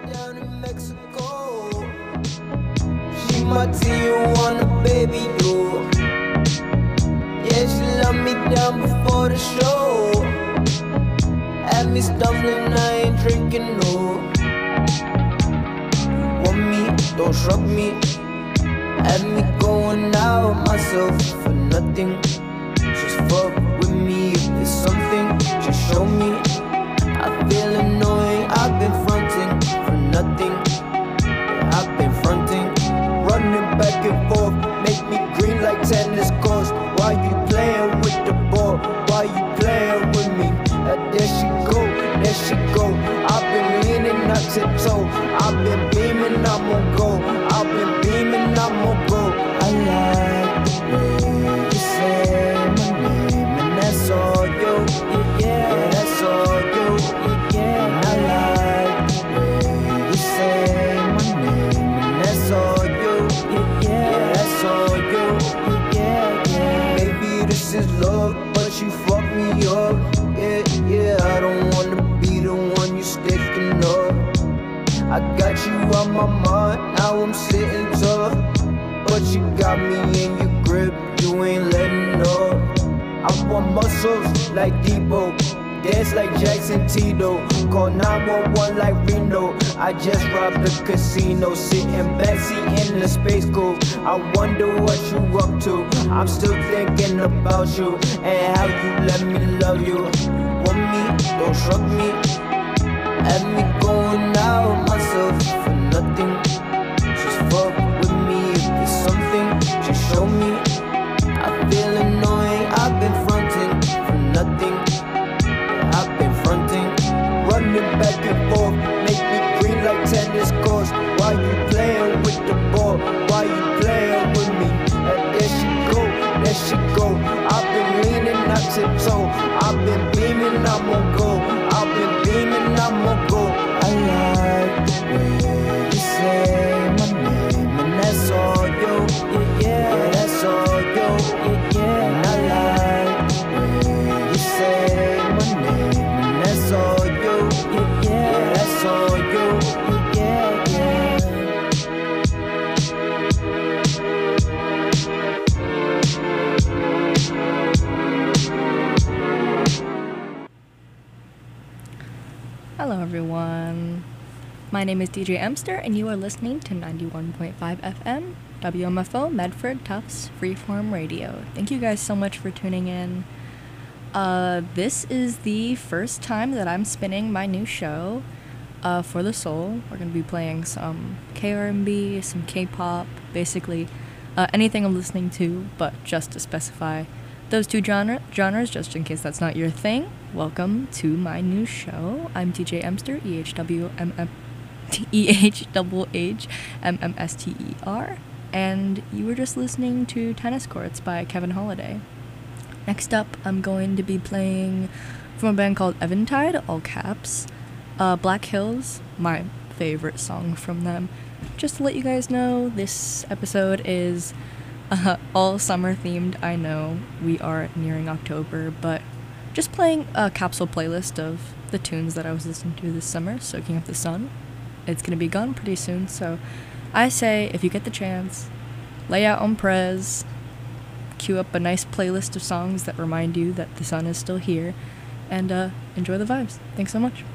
down in Mexico. She my Tijuana baby, yo. Yeah, she love me down before the show. Had me stumbling, I ain't drinking, no. You want me, don't shrug me. Had me going out myself for nothing. Just fuck with me if it's something. Just show me. I feel annoying, I've been fronting for nothing. Yeah, I've been fronting, running back and forth, make me green like tennis courts. Why you playing with the ball? Why you playing with me? There she go, there she go. I've been leaning, not tiptoe. I've been beaming, I'm on go. I've been beaming, I'm on go. I like the way you say my name, and that's all you. Yeah, that's all you. Yeah, and I like the way you say my name, and that's all you. Yeah, that's all you. Yeah. Maybe this is love, but you fuck me up. Yeah, I don't wanna be the one you sticking up. I got you on my mind, now I'm sitting tough. But you got me in your grip, you ain't letting up. I want muscles like Debo, dance like Jackson Tito, call 911 like Reno. I just robbed the casino, sitting backseat in the Space Cool. I wonder what you up to, I'm still thinking about you, and how you let me love you. You want me, don't shrug me. Had me going out myself for nothing. Just fuck with me if it's something. Just show me. I feel annoying, I've been fronting for nothing. Yeah, I've been fronting, running back and forth, make me green like tennis courts. Why you playing with the ball? Why you playing with me? And there she go, there she go. I've been leaning, not tiptoe. I've been beaming, I'm on go. I've been beaming, I'm on go. I like the way you say my name, and that's all you. Yeah, that's all you. Yeah, and I like the way you say my name, and that's all you. Yeah, that's all you. Yeah. Hello everyone, my name is DJ Emster and you are listening to 91.5 FM, WMFO, Medford Tufts, Freeform Radio. Thank you guys so much for tuning in. This is the first time that I'm spinning my new show, For the Soul. We're going to be playing some K-R&B, some K-pop, basically anything I'm listening to, but just to specify those two genres, just in case that's not your thing. Welcome to my new show. I'm DJ Emster, EHHHMMSTER, and you were just listening to Tennis Courts by Kevin Holiday. Next up, I'm going to be playing from a band called Eventide, all caps, Black Hills, my favorite song from them. Just to let you guys know, this episode is all summer themed. I know we are nearing October, but just playing a capsule playlist of the tunes that I was listening to this summer, soaking up the sun. It's gonna be gone pretty soon, so I say if you get the chance, lay out on Prez, queue up a nice playlist of songs that remind you that the sun is still here, and enjoy the vibes. Thanks so much.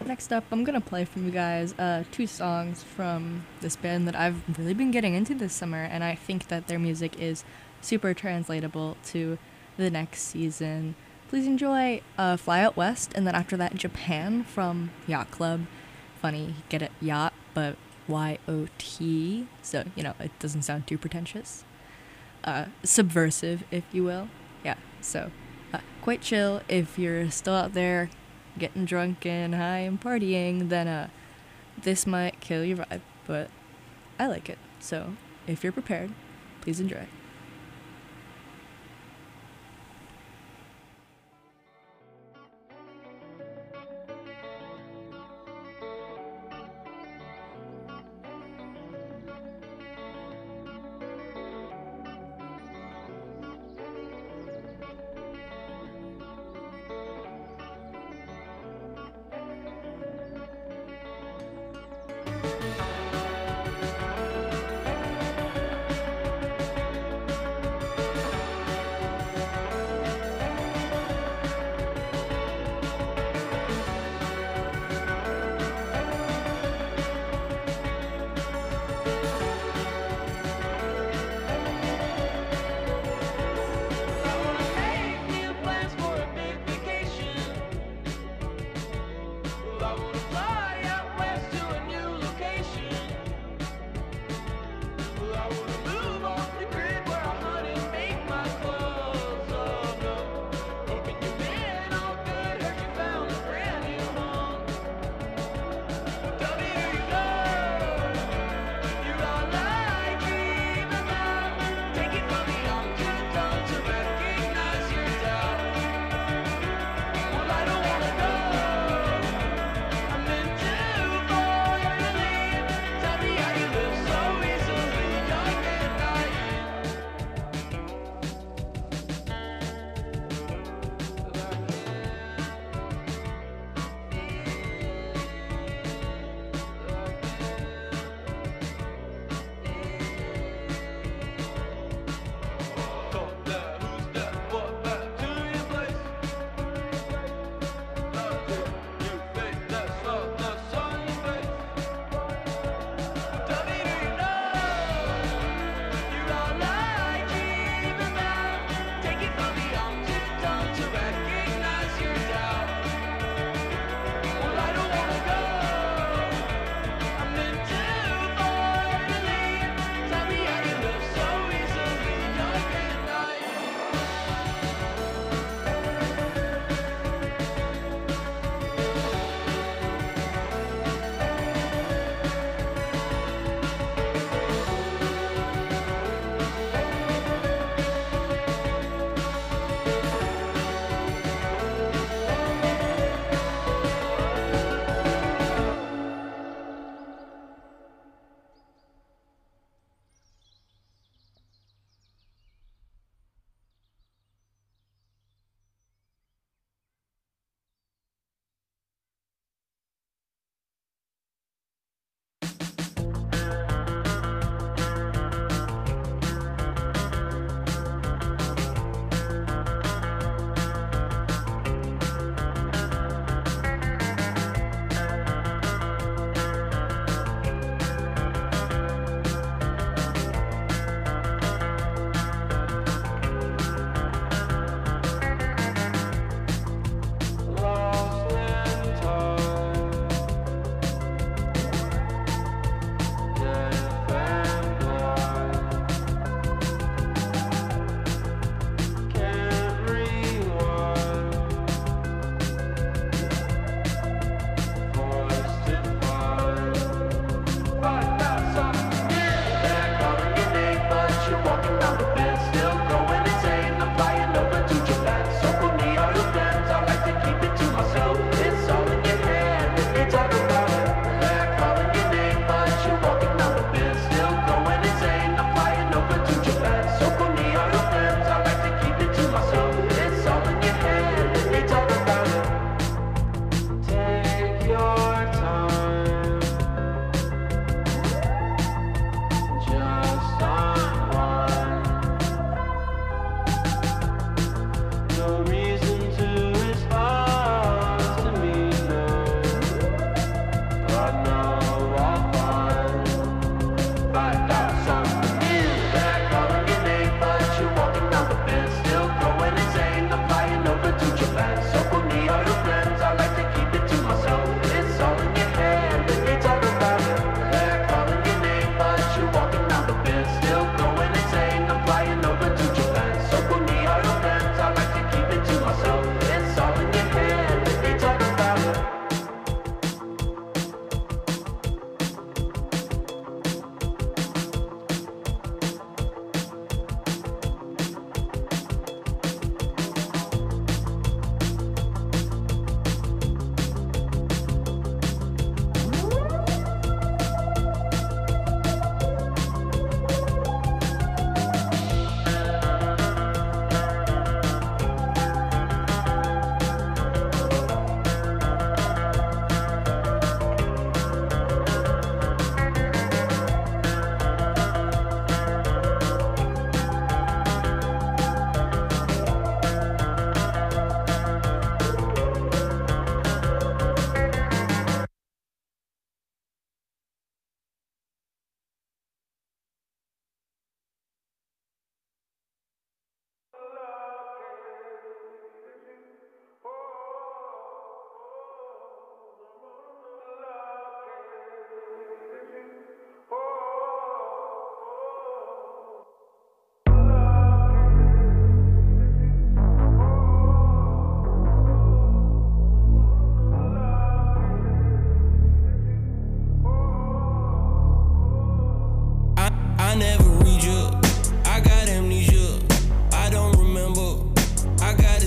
Next up, I'm gonna play from you guys two songs from this band that I've really been getting into this summer, and I think that their music is super translatable to the next season. Please enjoy Fly Out West, and then after that, Japan from Yacht Club. Funny, get it, yacht, but Y-O-T, so, you know, it doesn't sound too pretentious. Subversive, if you will. Yeah, so quite chill. If you're still out there getting drunk and high and partying, then this might kill your vibe, but I like it. So if you're prepared, please enjoy.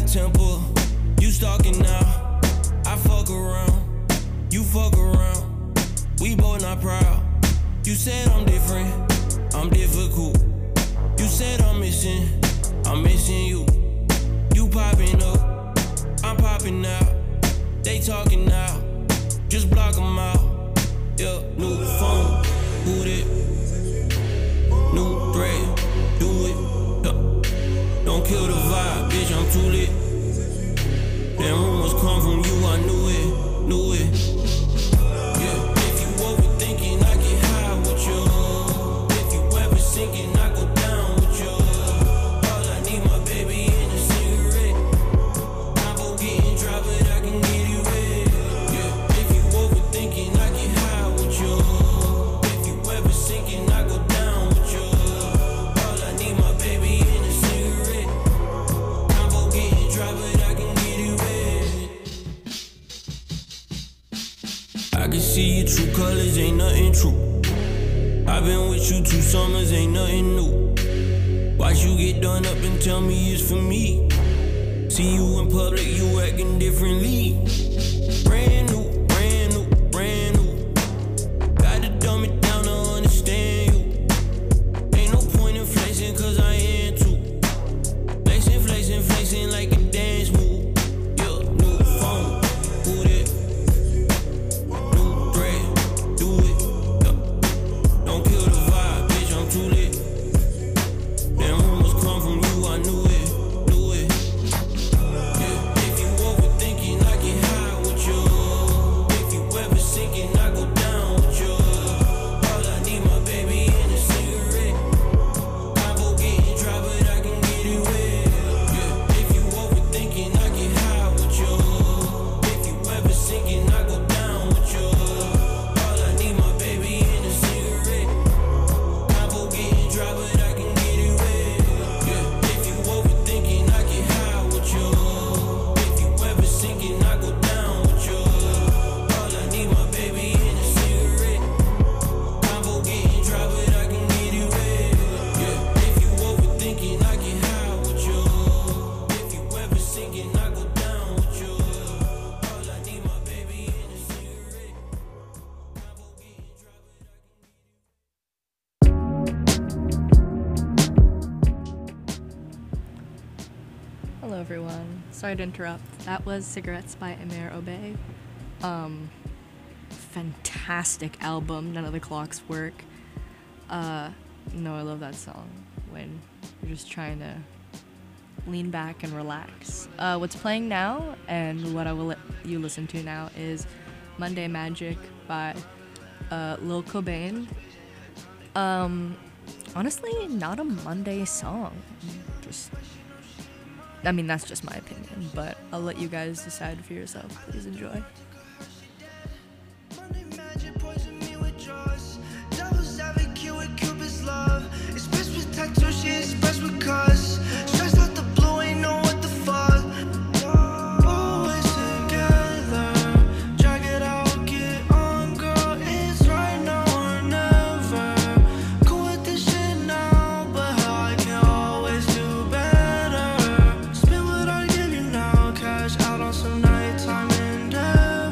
temper. You stalking now. I fuck around. You fuck around. We both not proud. You said I'm different. I'm difficult. You said I'm missing you. You popping up. I'm popping out. They talking now. Just block them out. Yeah, new phone. Who that? New thread. Do it. Yeah. Don't kill the vibe, bitch. I'm too lit. Them rumors come from you. I knew it. Yeah. If you overthinking, I get high with you. If you ever sinking, I go down with you. All I need, my baby, and a cigarette. I'm for getting dry, but I can get you wet. Yeah. If you overthinking, I get high with you. If you ever sinking, I go down with you. All I need, my baby, and a cigarette. I'm for getting dry, but I can get you wet. I can see your true colors, ain't nothing true. I've been with you 2 summers, ain't nothing new. Watch you get done up and tell me it's for me. See you in public, you acting differently. Brand new, brand new, brand new. Got to dumb it down to understand you. Ain't no point in flexing, cause I am too. Flexing, flexing, flexing like a dance move. Yeah, new phone, who that? New thread, do it. Yeah. Don't kill the vibe, bitch, I'm too lit. Them rumors come from you, I knew it. Yeah, if you overthinking, I get high with you. If you ever sinking, I go down with you. All I need, my baby, and a cigarette. I'm for getting dry, but I can get it wet. Yeah, if you overthinking, I get high with you. If you ever sinking, I go down with you. All I need, my baby, and a cigarette. I'm for getting dry, but I can get it wet. Yeah, if you overthinking, I get high with you. If you ever sinking, I go down with you. All I need, my baby, and a cigarette. I'm for getting dry, but I can get it wet. Yeah, if you overthinking, I get high with you. If you ever sinking, I go down with you. All I need, my baby, and a cigarette. I'm for getting dry, but I Hello everyone. Sorry to interrupt. That was Cigarettes by Amir Obey. Fantastic album, None of the Clocks Work. No, I love that song when you're just trying to lean back and relax. What's playing now and what I will let you listen to now is Monday Magic by Lil Cobain. Honestly, not a Monday song. That's just my opinion, but I'll let you guys decide for yourself. Please enjoy. Monday magic poison me with jaws. Devil's advocate with Cupid's love. Expressed with tattoo, she expressed with cuss. Stressed out the blue, ain't know what the fuck. Always together. Drag it out, get on, girl. It's right now or never. Cool with this shit now, but hell, I can always do better. Spend what I give you now, cash out on some nighttime endeavor.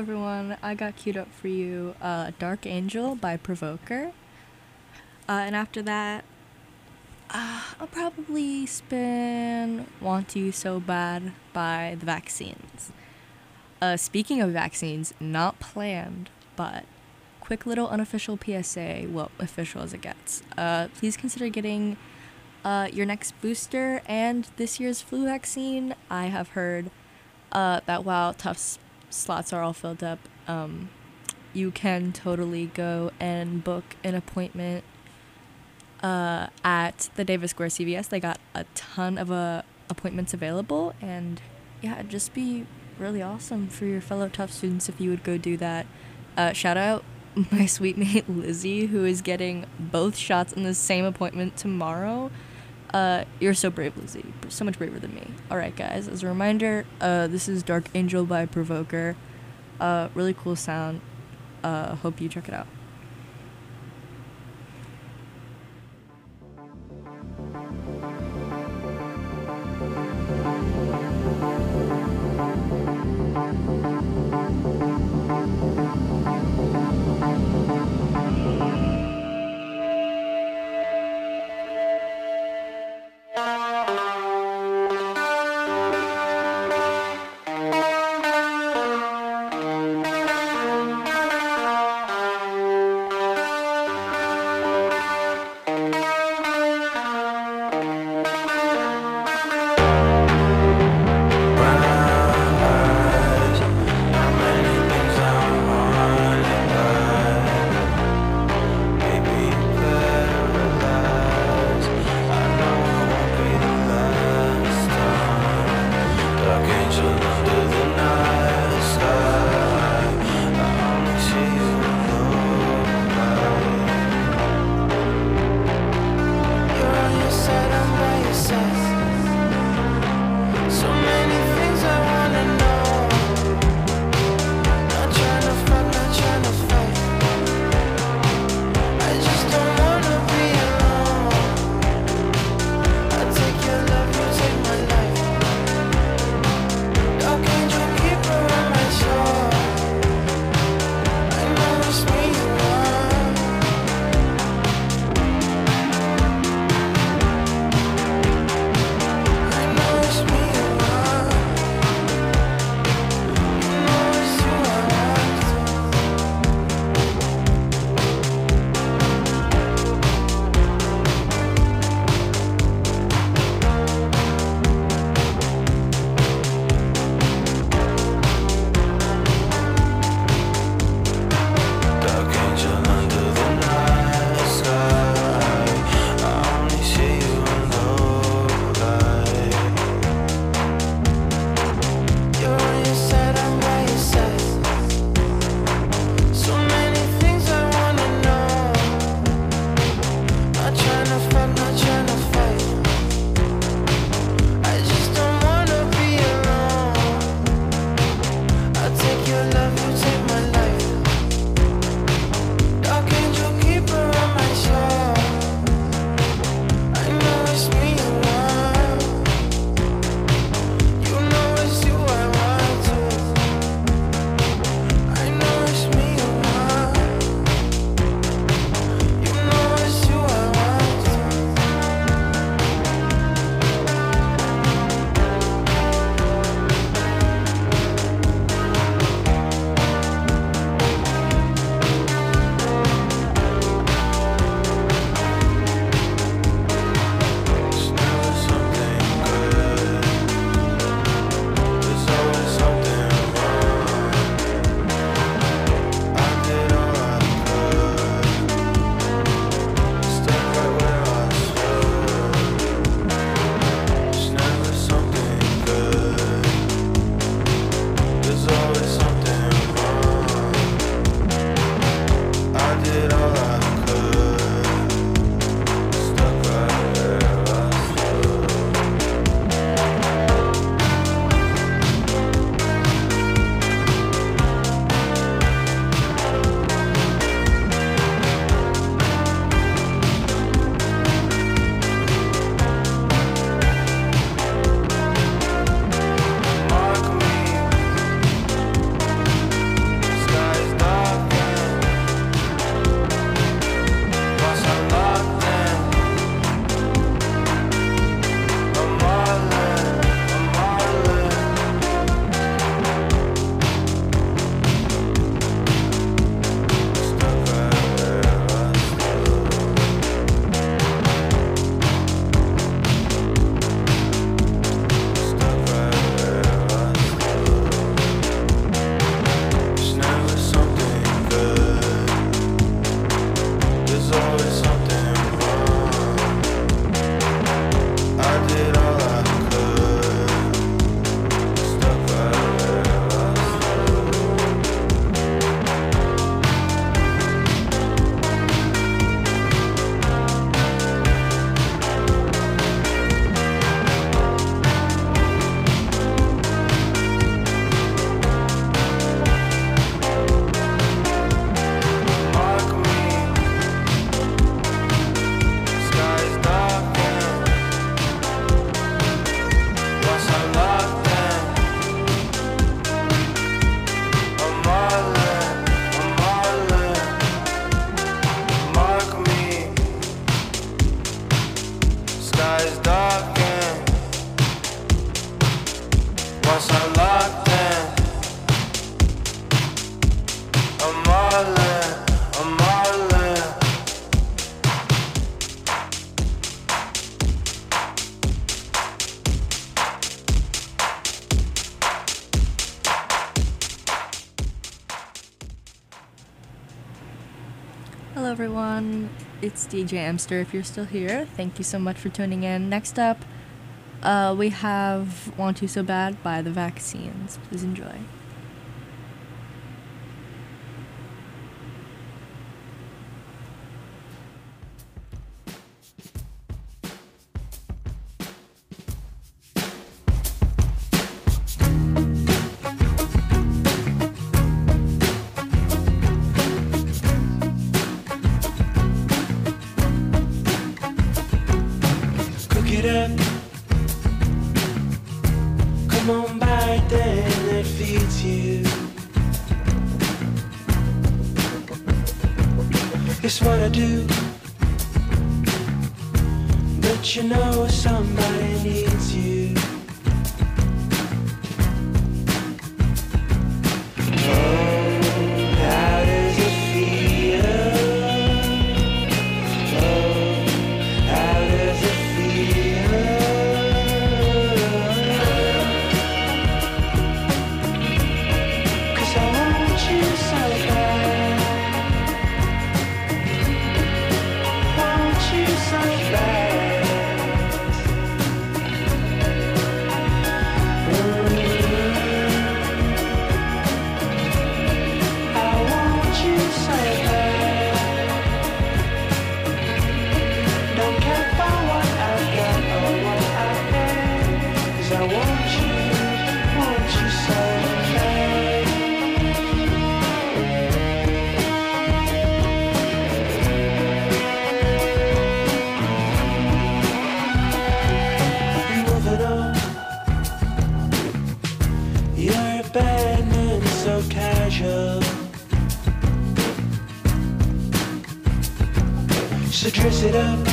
everyone. I got queued up for you Dark Angel by Provoker. And after that, I'll probably spin Want You So Bad by The Vaccines. Speaking of vaccines, not planned, but quick little unofficial PSA, well, official as it gets. Please consider getting your next booster and this year's flu vaccine. I have heard that while Tufts slots are all filled up, you can totally go and book an appointment at the Davis Square CVS. They got a ton of appointments available, and yeah, it'd just be really awesome for your fellow Tufts students if you would go do that. Shout out my sweet mate Lizzie, who is getting both shots in the same appointment tomorrow. You're so brave, Lizzie. So much braver than me. Alright, guys, as a reminder, this is Dark Angel by Provoker. Really cool sound. Hope you check it out. everyone. It's DJ Amster if you're still here. Thank you so much for tuning in. Next up, we have Want You So Bad by The Vaccines. Please enjoy. It up. Come on by, then it feeds you. It's what I do, but you know somebody needs you. Oh, how does it feel? Oh, how does it feel? 'Cause I want you so bad. Want you so bad. I want you so bad. Don't care for what I've got or what I had. 'Cause I want you so bad. Moving on. You're a bad man, so casual. So dress it up,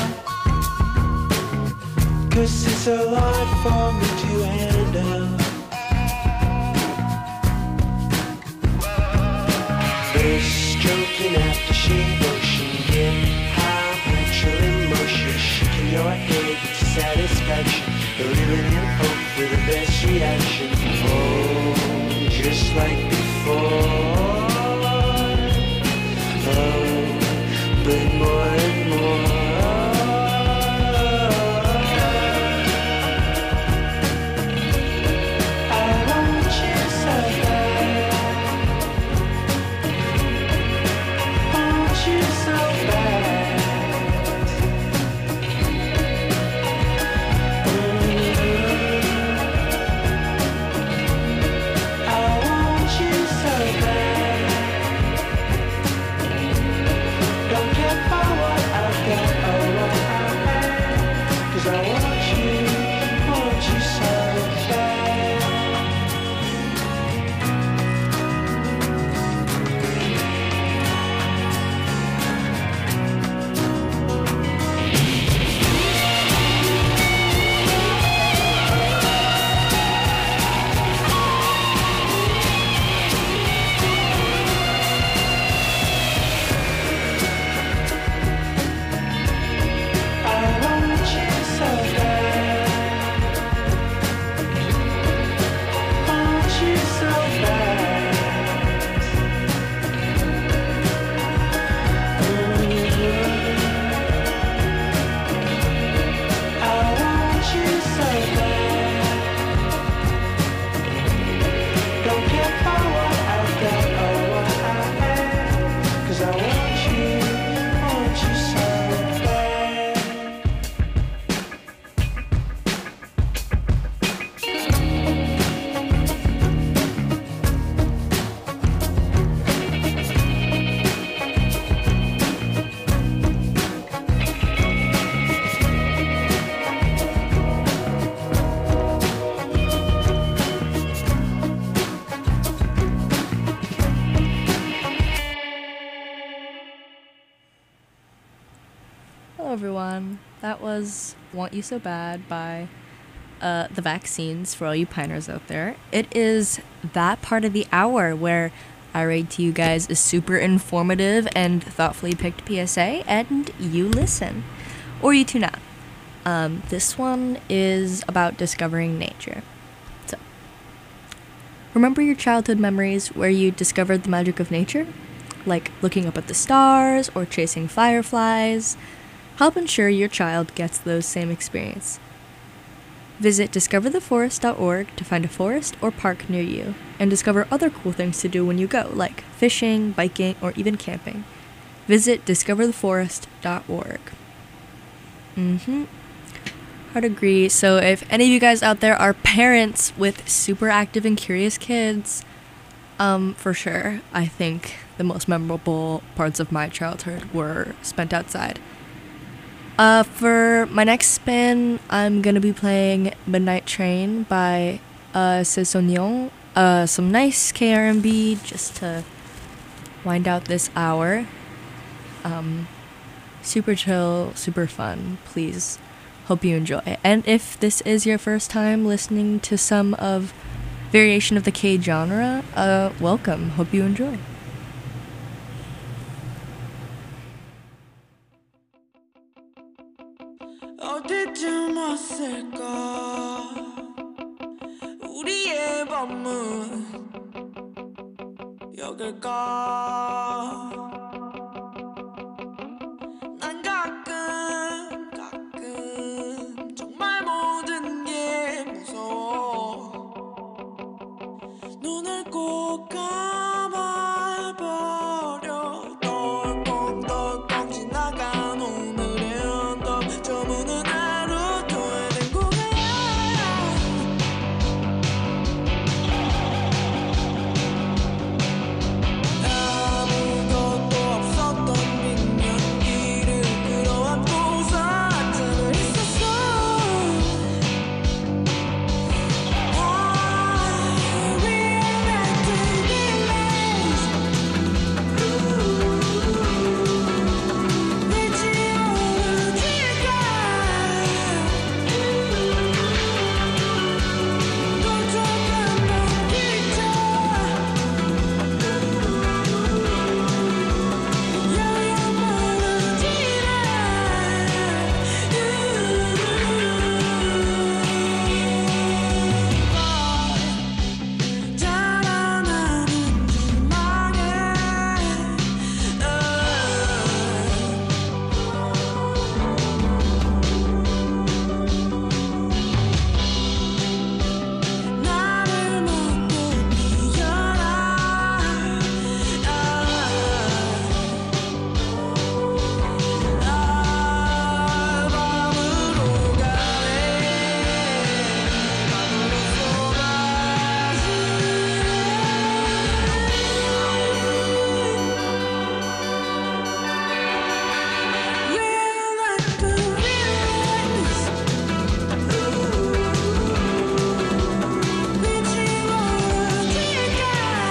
'cause it's a lot for me to handle. First stroking after shade motion, get habitual emotion, shaking your head to satisfaction, living in hope for the best reaction. Oh, just like before. Oh, but more and more. I want you so bad. Want you so bad. I want you so bad. Don't care for what I've got or what I had. 'Cause I want you so bad. I want you so bad. Want you so bad. I want you so bad. Don't care for what I've got or what I had. 'Cause I want you so bad. Hello, everyone. That was Want You So Bad by The Vaccines for all you piners out there. It is that part of the hour where I read to you guys a super informative and thoughtfully picked PSA, and you listen. Or you tune out. This one is about discovering nature. So, remember your childhood memories where you discovered the magic of nature? like looking up at the stars or chasing fireflies. Help ensure your child gets those same experiences. Visit discovertheforest.org to find a forest or park near you and discover other cool things to do when you go, like fishing, biking, or even camping. Visit discovertheforest.org. I'd agree. So if any of you guys out there are parents with super active and curious kids, for sure, I think the most memorable parts of my childhood were spent outside. For my next spin, I'm gonna be playing Midnight Train by Cesognon. Some nice KRMB just to wind out this hour. Super chill, super fun. Please, hope you enjoy. And if this is your first time listening to some of variation of the K genre, welcome. Hope you enjoy. 어디쯤 왔을까 우리의 밤은 여길까 난 가끔 정말 모든 게 무서워 눈을 꼭 감아버려 덜컹덜컹 지나간 오늘의 언덕 저무는 하루 도래된 고개야 아무것도 없었던 빈년길을 끌어안고서 아침을 있었어 I realized to realize 빛이 오르니까 깜짝한 넌 자라나는지 나를 묻고 피어라 밤으로 가네 밤으로 쏟아지 Realize to realize 빛이 오르니까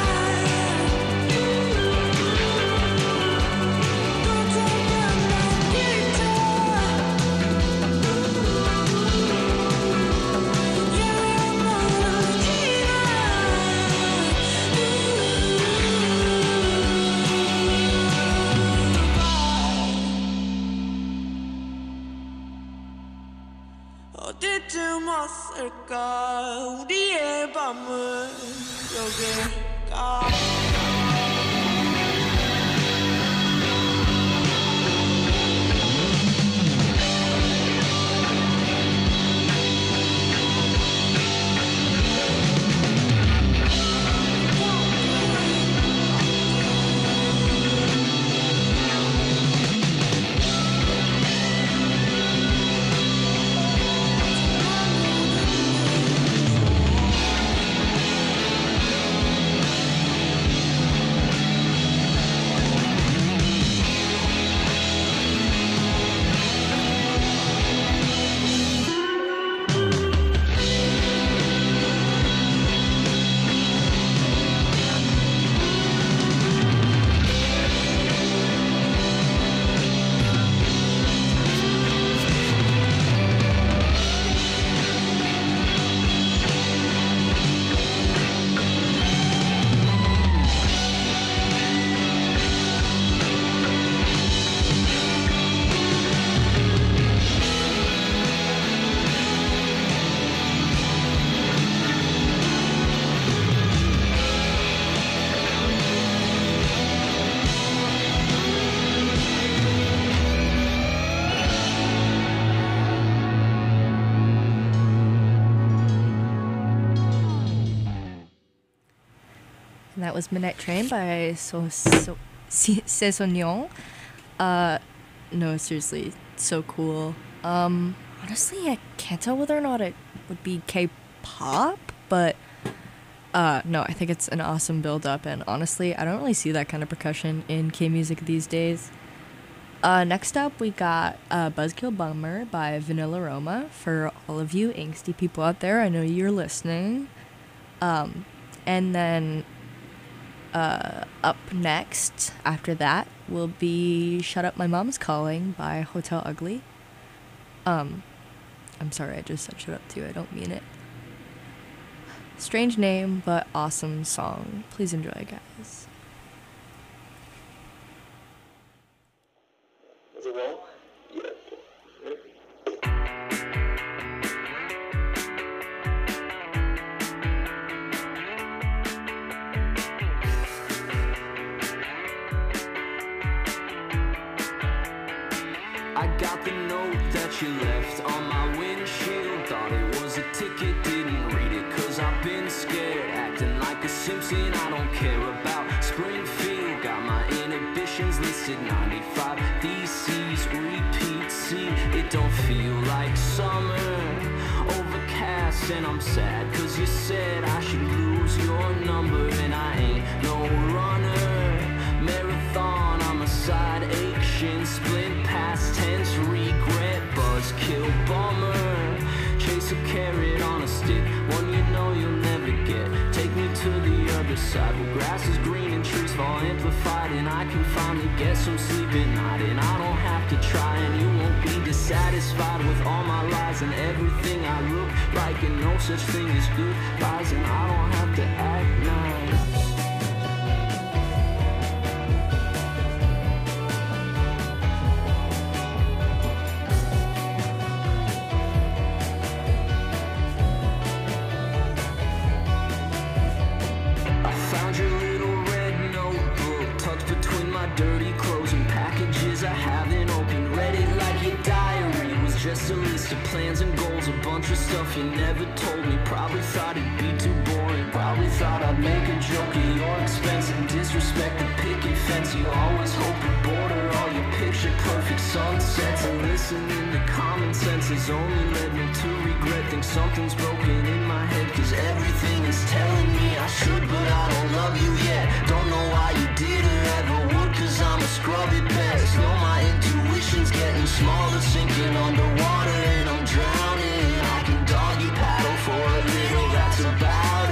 어디쯤 왔을까 우리의 밤은 여길까 And that was Midnight Train by Saisonnion. No, seriously, so cool. Honestly, I can't tell whether or not it would be K-pop, but no, I think it's an awesome build-up, and honestly, I don't really see that kind of percussion in K-music these days. Next up, we got Buzzkill Bummer by Vanilla Roma. For all of you angsty people out there, I know you're listening. And then up next, after that, will be Shut Up My Mom's Calling by Hotel Ugly. I'm sorry, I just said shut up too, I don't mean it. Strange name, but awesome song. Please enjoy, guys. Is it wrong? Yeah. I got the note that you left on my windshield. Thought it was a ticket, didn't read it, cause I've been scared. Acting like a Simpson, I don't care about Springfield. Got my inhibitions listed 95 theses, repeat, see, it don't feel like summer. Overcast and I'm sad, cause you said I should lose your number. And I ain't no runner. Marathon, I'm a side ache, shin split, past tense, regret, buzzkill bummer. Chase a carrot on a stick, one you know you'll never get. Take me to the other side where grass is green and trees fall amplified, and I can finally get some sleep at night. And I don't have to try, and you won't be dissatisfied with all my lies and everything I look like, and no such thing as good lies, and I don't have to act nice. Dirty clothes and packages I haven't opened. Read it like your diary was just a list of plans and goals. A bunch of stuff you never told me. Probably thought it'd be too boring. Probably thought I'd make a joke at your expense and disrespect the picket fence. You always hope to border all your picture perfect sunsets. And listening to common sense has only led me to regret. Think something's broken in my head, cause everything is telling me I should, but I don't love you yet. Don't know why you did or ever would, cause I'm a scrub at best. Know my intuition's getting smaller, sinking underwater, and I'm drowning. I can doggy paddle for a little, that's about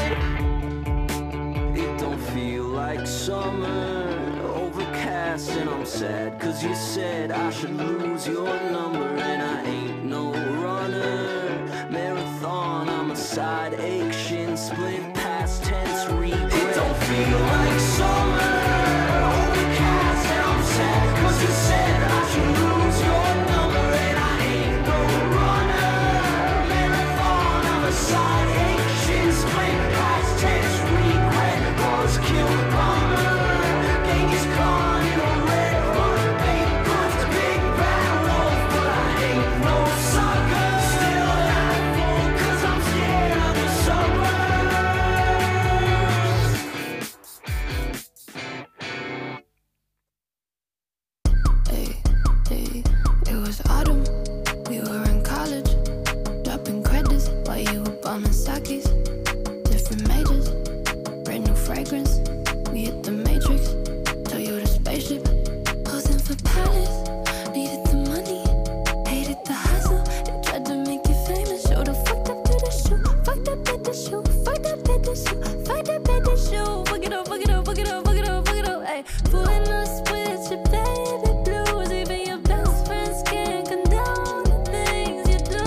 it. It don't feel like summer, overcast, and I'm sad, cause you said I should lose your number. And I ain't no runner, marathon, I'm a side ache, shin split, past tense, regret. It don't feel like summer, overcast, and I'm sad, cause you said I should lose your number. And I ain't no runner, marathon, I'm a side ache, shin split, past tense, regret, buzzkill bummer. Genghis Khan in a red run, big boots, big bad wolf, but I ain't no sucker. Still not full, cause I'm scared of the suburbs. Hey, it was autumn, we were in college, dropping credits while you were bombing sakis. Different majors, brand new fragrance, we hit the matrix, Toyota spaceship, posing for palace, needed the money, hated the hustle, they tried to make you famous, showed up fucked up to the shoe, fucked up at the shoe, fucked up at the shoe, fucked up at the shoe, fuck it up, fuck it up, fuck it up, fuck it up, fuck it up, ayy, fooling us with your baby blues, even your best friends can't condone the things you do.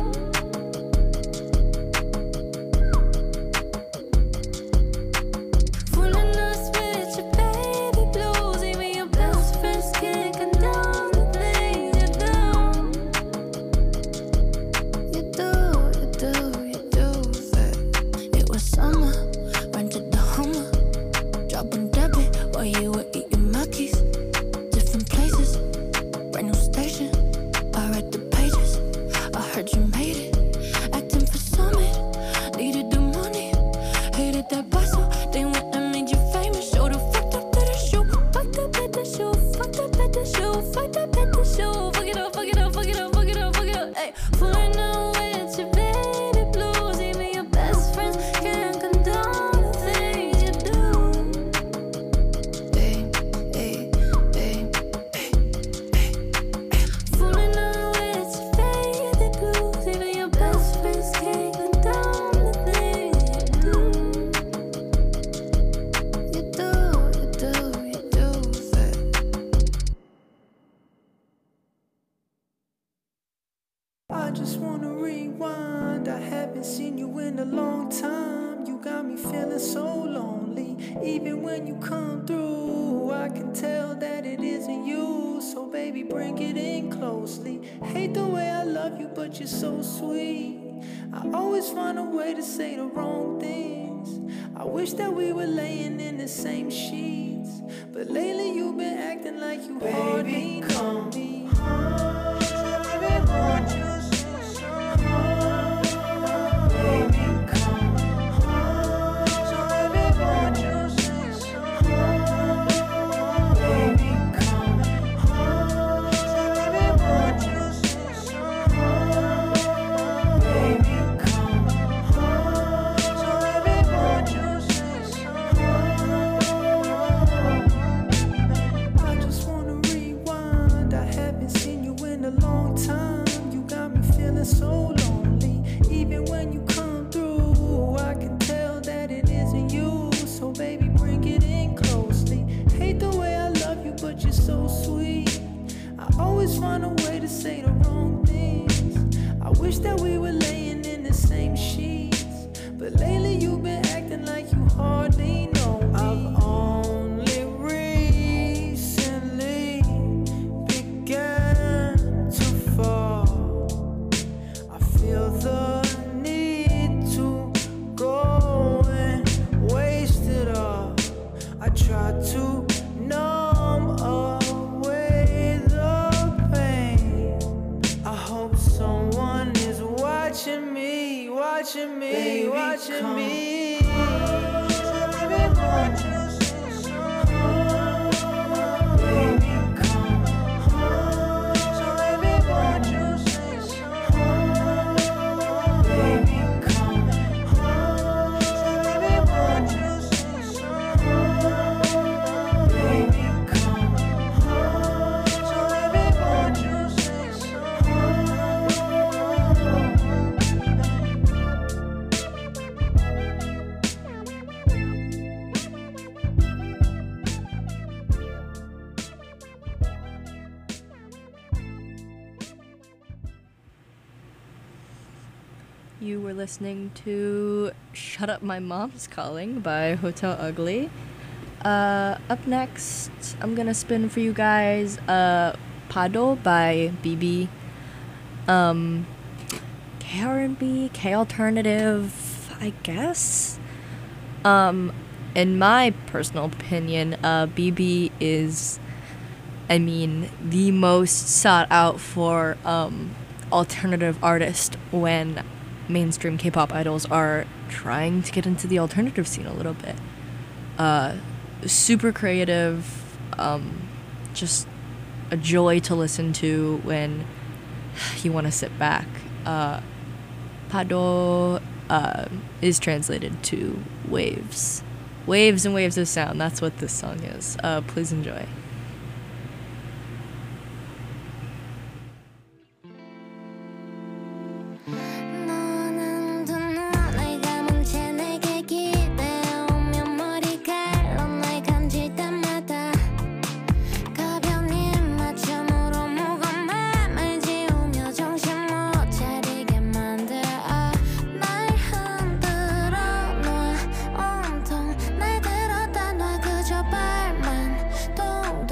Fooling us with your baby blues, even your best friends can't condone the things you do. You do, you do, you do. It was summer, rented the Hummer, dropping debit while you were eating Mackies. Different places, brand new station. I read the pages, I heard you made it. Acting for summit, needed the money, hated that bustle. They went and Fooling away at your faded blues. Even your best friends can't condone the things you do. Fooling away at your faded blues. Even your best friends can't condone the things you do. You do. I just wanna rewind. I haven't seen you in a long time. You got me feeling so lonely. Even when you come through, I can tell that it isn't you. So baby, bring it in closely. Hate the way I love you, but you're so sweet. I always find a way to say the wrong things. I wish that we were laying in the same sheets, but lately you've been acting like you hardly know me. Baby, won't you say so? Baby, come home. So baby, won't you say so? Baby, come home. So baby, won't you say so? Baby, come home. So baby, won't you say so? I just wanna rewind. I haven't seen you in a long time. You got me feeling so lonely. Even when you come through, I can tell that it isn't you. So baby, bring it in closely. Hate the way I love you, but you're so sweet. I always find a way to say the wrong things. I wish that we were laying in the same sheets, but lately you've been acting like you hardly know me. I've only recently began to fall. I feel the need to go and waste it all. I try to numb away the pain. I hope someone is watching me, watching me, baby, watching me. Baby, won't you say so? Baby, come home. So baby, won't you say so? Baby, come home. So baby, won't you say so? Baby, come home. So baby, won't you say so? You were listening to Shut Up My Mom's Calling by Hotel Ugly. Up next, I'm gonna spin for you guys Pado by BB. K-R&B, K-Alternative, I guess. In my personal opinion, BB is, the most sought out for alternative artist when mainstream K-pop idols are trying to get into the alternative scene a little bit. Super creative, just a joy to listen to when you want to sit back. Pado is translated to waves. Waves and waves of sound, that's what this song is. Please enjoy. 너는 두 눈을 감은 채 내게 기대오면 머리칼로 날 간질 때마다 가벼운 입맞춤으로 무거운 맘을 지우며 정신 못 차리게 만들어 날 흔들어 놔 온통 날 들었다 놔 그저 발만 동동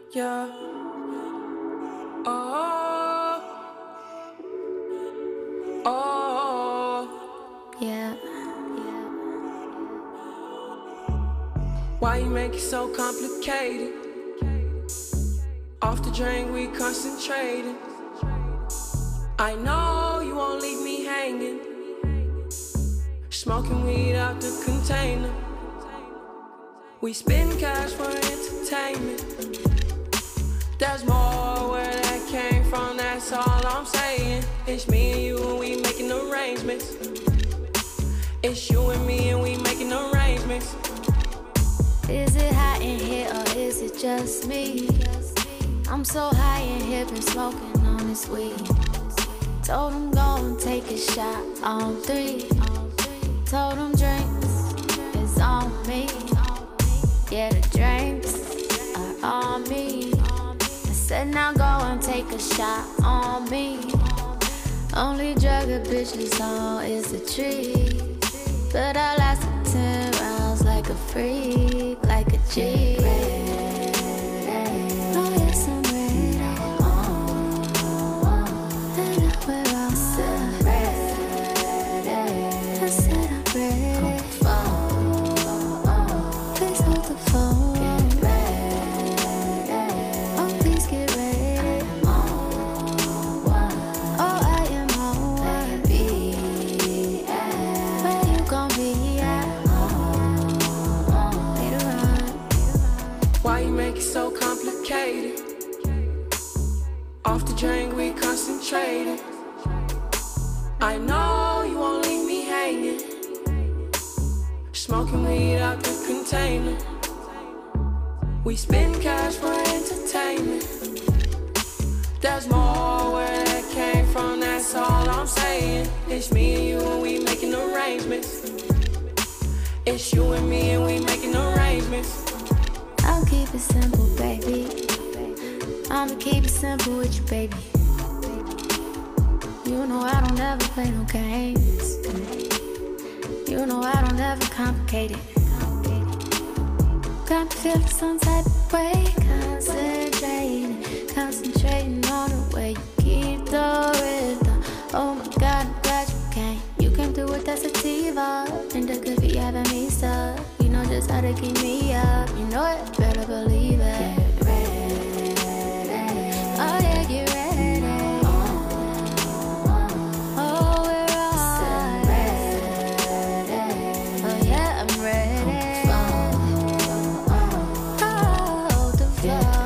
Yeah. Oh. Oh. Yeah. Why you make it so complicated? Off the drain, we concentrating. I know you won't leave me hanging. Smoking weed out the container. We spend cash for entertainment. There's more where that came from, that's all I'm saying. It's me and you and we making arrangements. It's you and me and we making arrangements. Is it hot in here or is it just me? I'm so high in here, been smoking on this weed. Told him go and take a shot on 3. Told him drinks is on me. Yeah, the drinks are on me. I said now go and take a shot on me. Only drug a bitch is on is the tree. But I lasted 10 rounds like a freak, like a G. Oh yes, I'm ready. And I wear all I said I'm ready. Please hold the phone. Oh, please get ready. Oh, I am on one. Where you gon' be at? Later on. Why you make it so complicated? Off the drain, we concentrating. I know you won't leave me hanging. Smoking weed out the container. We spend cash for entertainment. There's more where that came from, that's all I'm saying. It's me and you and we making arrangements. It's you and me and we making arrangements. I'll keep it simple, baby. I'ma keep it simple with you, baby. You know I don't ever play no games. You know I don't ever complicate it. Got me feeling some type of way. Concentrating on the way you keep the rhythm. Oh my God, I'm glad you came. You came through with that sativa, and that could be having me stuck. You know just how to keep me up. You know it, better believe it. Get ready. Oh yeah, get ready. Oh, we're all ready. Oh yeah, I'm ready. Oh, the fuck.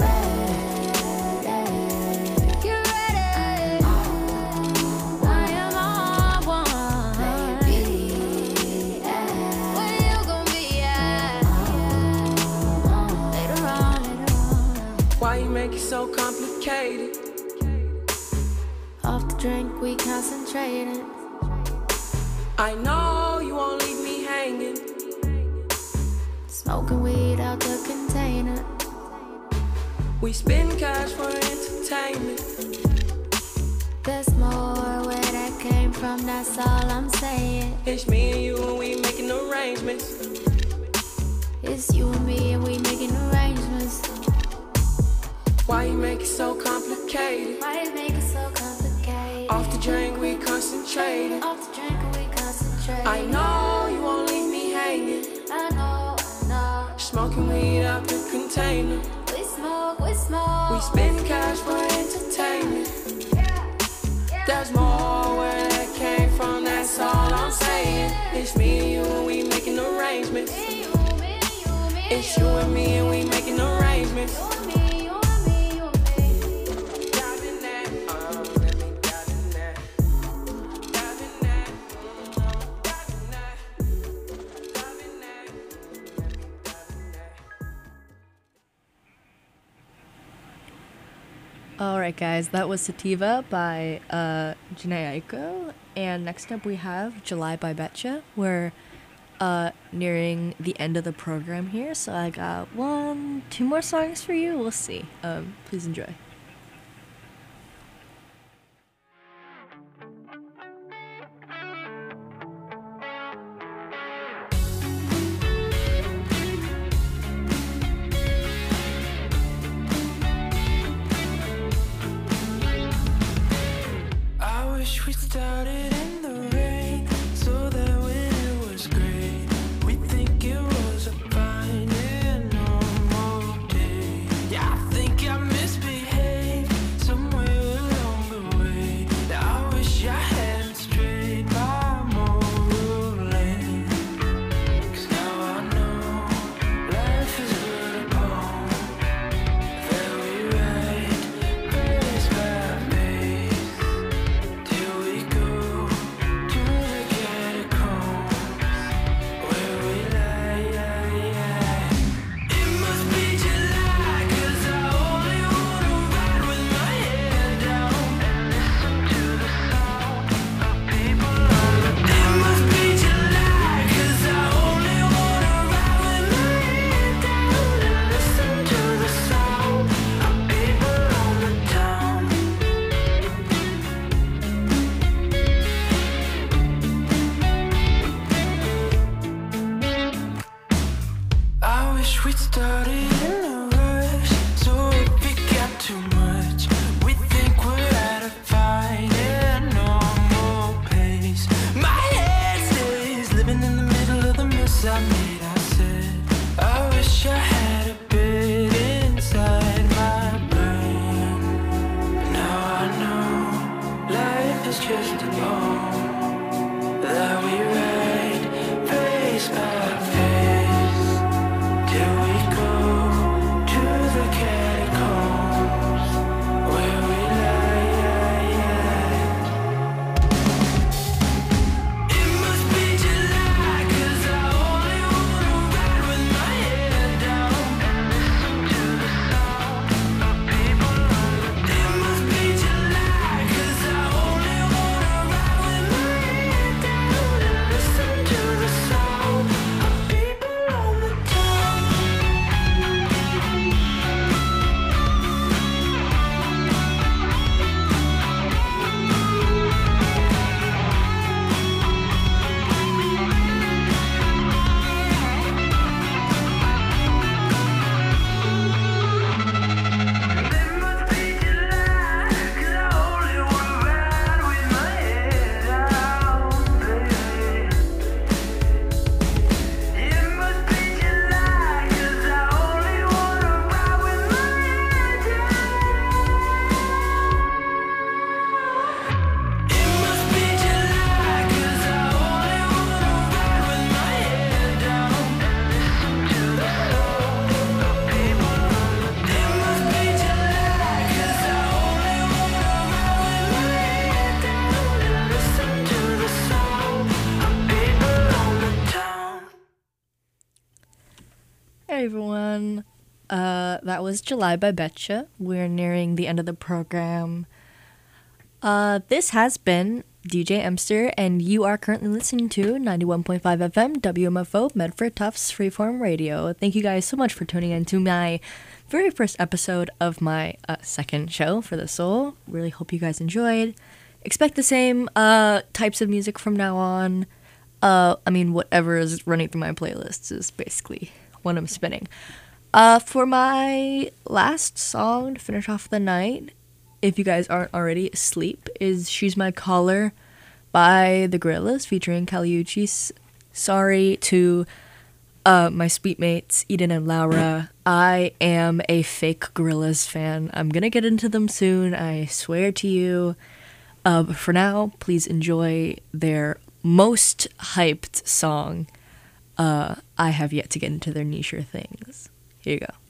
Get ready. I am on one. Where you gon' be at? Later on, later on. Why you make it so complicated? Off the drink, we concentrating. I know you won't leave me hanging. Smoking weed out the container. We spend cash for entertainment. There's more where that came from, that's all I'm saying. It's me and you and we making arrangements. It's you and me and we making arrangements. Why you make it so complicated? Why you make it so complicated? Off the drink, we concentrating. Off the drink and we concentrate. I know you won't leave me hanging. I know. Smoking weed out the container. We smoke, we smoke. We spend cash for entertainment. There's more where that came from, that's all I'm saying. It's me and you and we making arrangements. It's you and me and we making arrangements. Diving that, let me dive in that. Diving that, diving that. Diving that, let me dive in that. Alright guys, that was Sativa by Janae Aiko, and next up we have July by Betcha. We're nearing the end of the program here, so I got 2 more songs for you, we'll see. Please enjoy. wish we started in the rain, so that when it was great, we think it was a fine and normal day. Yeah, I think I misbehaved somewhere along the way. I wish I hadn't strayed my moral lane. 'Cause now I know life is but a poem that we write page by page till we go to the catacombs where we lie. It must be July 'cause I only wanna ride with my head down and listen to the sound of people on the town. It must be July 'cause I only wanna ride with my head down and listen to the sound of people on the town. I wish we'd started in a rush, so if it got too much, we think we're at a fine and normal pace. My head stays living in the middle of the mess I made. I said, I wish I had a bit inside my brain. But now I know life is just a poem that we write face by face till we go to the catacombs where we lie. It must be July 'cause I only wanna ride with my head down and listen to the sound of people on the town. It must be July 'cause I only wanna ride with my head down and listen to the sound of people on the town. It must be July 'cause I only wanna ride with my head down, baby. It must be July 'cause I only wanna ride with my head down. It must be July 'cause I only wanna ride with my head down and listen to the sound of people on the town. It must be July 'cause I only wanna ride with my head down and listen to the sound of people on the town. Hey everyone, that was July by Betcha. We're nearing the end of the program. This has been DJ Emster, and you are currently listening to 91.5 FM WMFO Medford Tufts Freeform Radio. Thank you guys so much for tuning in to my very first episode of my second show for the soul. Really hope you guys enjoyed. Expect the same types of music from now on. I mean, whatever is running through my playlists is basically what I'm spinning. For my last song to finish off the night, if you guys aren't already asleep, is She's My Caller by The Gorillaz featuring Kali Uchis. Sorry to my sweet mates, Eden and Laura. I am a fake Gorillaz fan. I'm gonna get into them soon, I swear to you. But for now, please enjoy their most hyped song. I have yet to get into their nicher things. Here you go.